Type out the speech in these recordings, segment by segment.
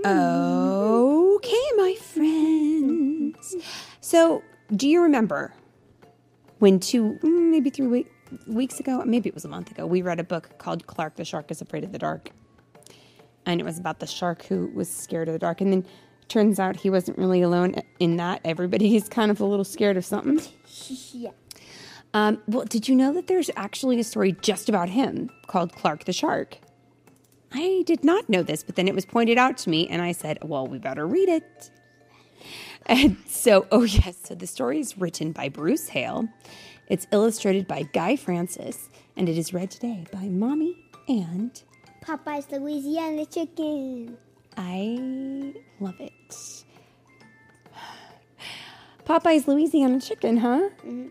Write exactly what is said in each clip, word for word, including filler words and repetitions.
Okay, my friends. So, do you remember when two, maybe three week, weeks ago, maybe it was a month ago, we read a book called Clark the Shark is Afraid of the Dark. And it was about the shark who was scared of the dark. And then turns out he wasn't really alone in that. Everybody is kind of a little scared of something. Yeah. Um, well, did you know that there's actually a story just about him called Clark the Shark? I did not know this, but then it was pointed out to me, and I said, well, we better read it. And so, oh yes, so the story is written by Bruce Hale. It's illustrated by Guy Francis, and it is read today by Mommy and Popeye's Louisiana Chicken. I love it. Popeye's Louisiana Chicken, huh? Mm-hmm.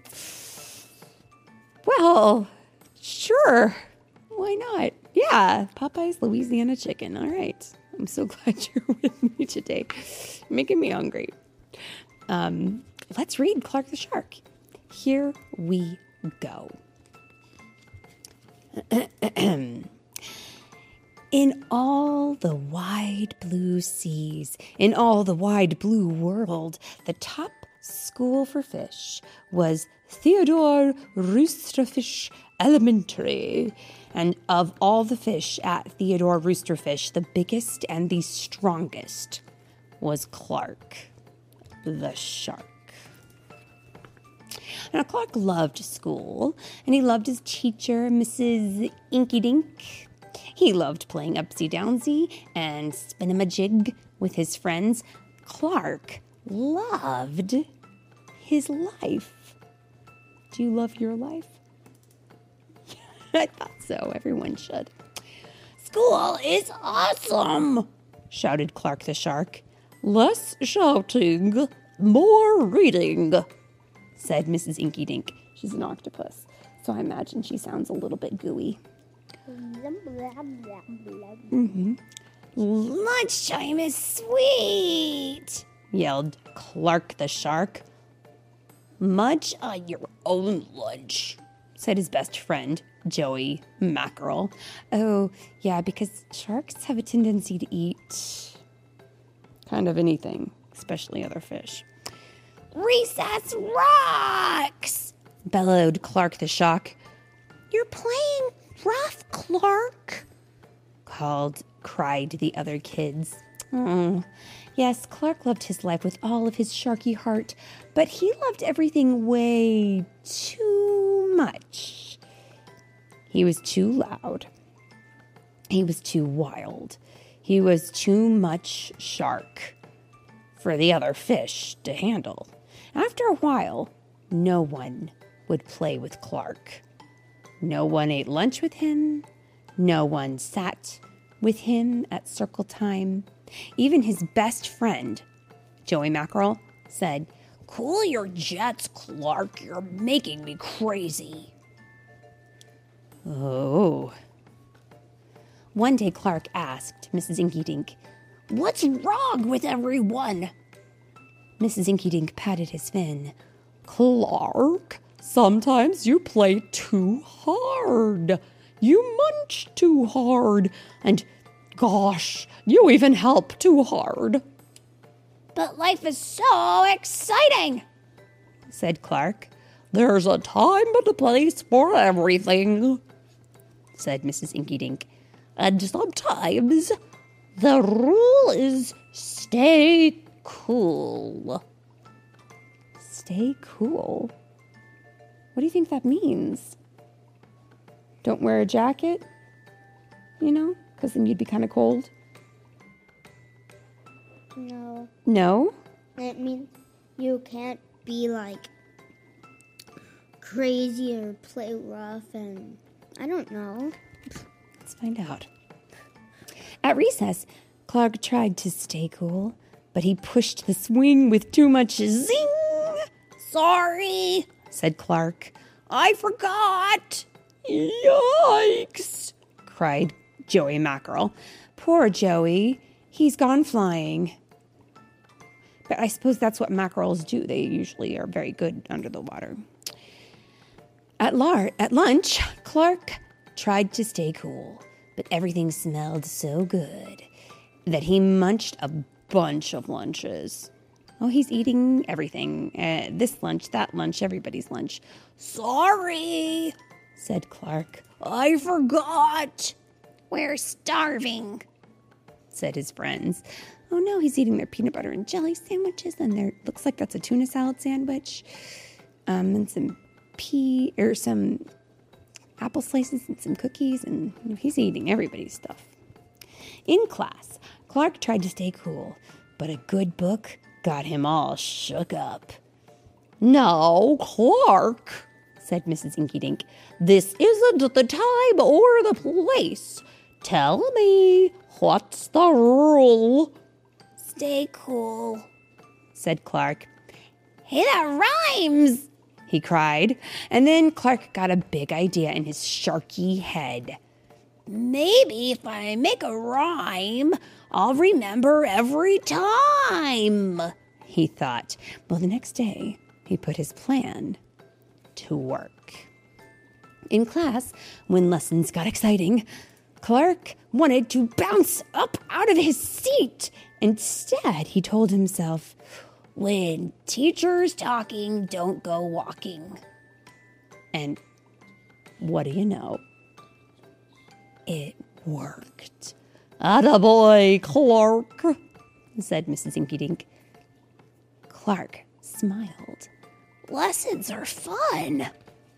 Well, sure. Why not? Yeah, Popeye's Louisiana Chicken. All right. I'm so glad you're with me today. Making me hungry. Um, let's read Clark the Shark. Here we go. In all the wide blue seas, in all the wide blue world, the top school for fish was Theodore Roosterfish Elementary. And of all the fish at Theodore Roosterfish, the biggest and the strongest was Clark the Shark. Now, Clark loved school, and he loved his teacher, Missus Inky Dink. He loved playing upsy-downsy and spin-em-a-jig with his friends. Clark loved his life. Do you love your life? I thought so. Everyone should. School is awesome, shouted Clark the Shark. Less shouting, more reading, said Missus Inky Dink. She's an octopus, so I imagine she sounds a little bit gooey. Mm-hmm. Lunchtime is sweet, yelled Clark the Shark. Munch on your own lunch, said his best friend, Joey Mackerel. Oh, yeah, because sharks have a tendency to eat kind of anything, especially other fish. Recess rocks, bellowed Clark the Shark. You're playing rough, Clark, called, cried the other kids. Oh, yes, Clark loved his life with all of his sharky heart, but he loved everything way too much. He was too loud. He was too wild. He was too much shark for the other fish to handle. After a while, no one would play with Clark. No one ate lunch with him. No one sat with him at circle time. Even his best friend, Joey Mackerel, said, "Cool your jets, Clark. You're making me crazy." Oh. One day Clark asked Missus Inky Dink, "What's wrong with everyone?" Missus Inky Dink patted his fin. "Clark, sometimes you play too hard. You munch too hard. And gosh, you even help too hard." "But life is so exciting," said Clark. "There's a time and a place for everything," said Missus Inky Dink. "And sometimes the rule is stay cool." Stay cool? What do you think that means? Don't wear a jacket? You know, because then you'd be kind of cold. No. No? It means you can't be like crazy or play rough and I don't know. Let's find out. At recess, Clark tried to stay cool, but he pushed the swing with too much zing. "Sorry," said Clark. "I forgot." "Yikes," cried Joey Mackerel. "Poor Joey. He's gone flying." But I suppose that's what mackerels do. They usually are very good under the water. At, lar- at lunch, Clark tried to stay cool, but everything smelled so good. that he munched a bunch of lunches. Oh, he's eating everything. Uh, this lunch, that lunch, everybody's lunch. Sorry, said Clark. I forgot. We're starving, said his friends. Oh no, he's eating their peanut butter and jelly sandwiches, and there looks like that's a tuna salad sandwich, um, and some pea or some apple slices and some cookies, and you know, he's eating everybody's stuff. In class, Clark tried to stay cool, but a good book got him all shook up. Now, Clark, said Missus Inky Dink, this isn't the time or the place. Tell me, what's the rule? Stay cool, said Clark. Hey, that rhymes, he cried. And then Clark got a big idea in his sharky head. Maybe if I make a rhyme, I'll remember every time, he thought. Well, the next day, he put his plan to work. In class, when lessons got exciting, Clark wanted to bounce up out of his seat. Instead, he told himself, when teacher's talking, don't go walking. And what do you know? It worked. Attaboy, Clark, said Missus Inky Dink. Clark smiled. Lessons are fun.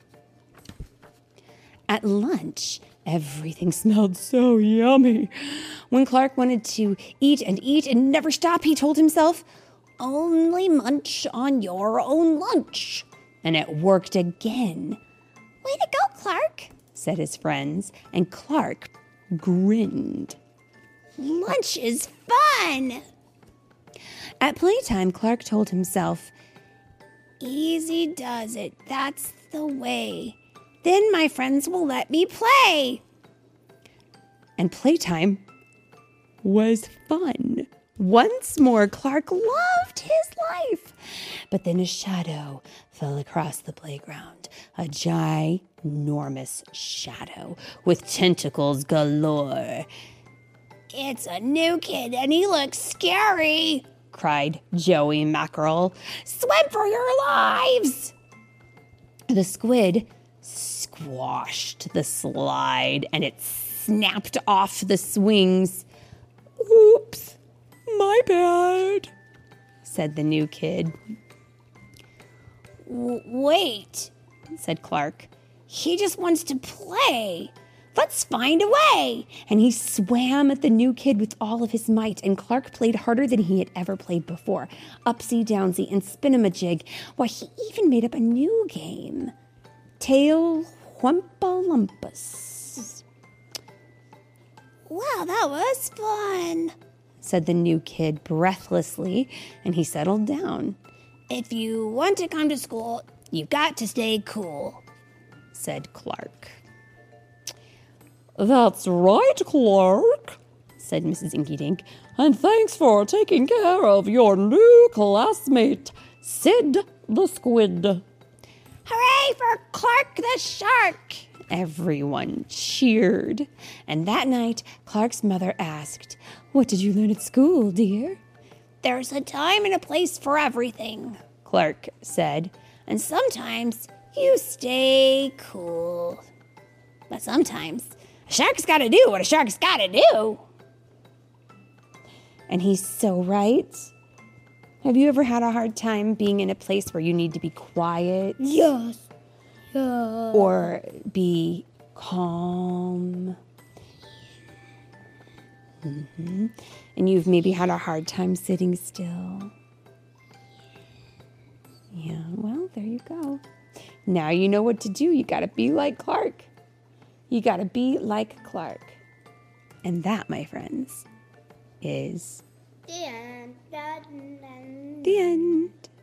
At lunch, everything smelled so yummy. When Clark wanted to eat and eat and never stop, he told himself, only munch on your own lunch. And it worked again. Way to go, Clark, said his friends, and Clark grinned. Lunch is fun. At playtime, Clark told himself, easy does it, that's the way. Then my friends will let me play. And playtime was fun. Once more, Clark loved his life. But then a shadow fell across the playground, a ginormous shadow with tentacles galore. It's a new kid and he looks scary, cried Joey Mackerel. Swim for your lives! The squid squashed the slide and it snapped off the swings. Oops, my bad, said the new kid. W- wait, said Clark. He just wants to play. Let's find a way. And he swam at the new kid with all of his might, and Clark played harder than he had ever played before. Upsy-downsy and spin-em-a-jig. Why, he even made up a new game. Tail Whumpalumpus. Wow, that was fun, said the new kid breathlessly, and he settled down. If you want to come to school, you've got to stay cool, said Clark. That's right, Clark, said Missus Inky Dink, and thanks for taking care of your new classmate, Sid the Squid. Hooray for Clark the Shark! Everyone cheered. And that night, Clark's mother asked, What did you learn at school, dear? There's a time and a place for everything, Clark said. And sometimes you stay cool. But sometimes a shark's got to do what a shark's got to do. And he's so right. Have you ever had a hard time being in a place where you need to be quiet? Yes. Yeah. Or be calm? Mm-hmm. And you've maybe had a hard time sitting still? Yeah, well, there you go. Now you know what to do. You got to be like Clark. You got to be like Clark. And that, my friends, is The end. the end.